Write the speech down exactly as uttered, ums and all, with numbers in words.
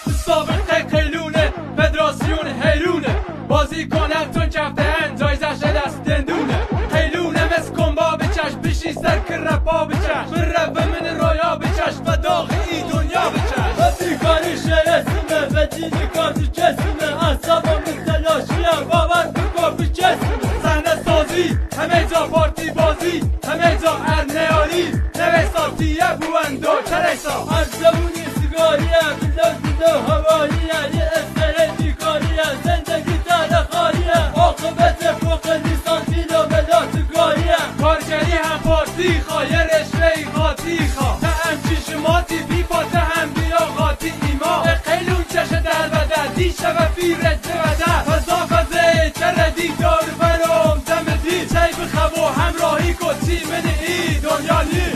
سابقه قیلونه فدراسیون حیرونه بازی کنن تون کفتن جایزش دست دندونه قیلونه مثل کنبا بچش بشی سر که رپا بچش من رپ من رویا بچش و داغ ای دنیا بچش وقتی کاری شرسونه و دیدی کارتی کسونه اصابا میتلاشیه باور بکن بی کسونه صحنه سازی همه جا پارتی بازی همه جا ارنیالی نوستاتیه بوندو کرسا هر زبونی سیگاریه بلد بلد هواییه یه اسره بیکاریه زندگی دل خالیه عاقبت فوق لیسانسی و بلاتگاریه کارگری هم پارتی خواه یه رشوه ای قاطی خواه تا هم چشماتی بی پاته هم بیا قاطی ایما قیلون چشه در بده دی شبه فی رجه بده فضا فضه چردی دار برام دم دی چی بخوا همراهی کتی من ای دنیا لی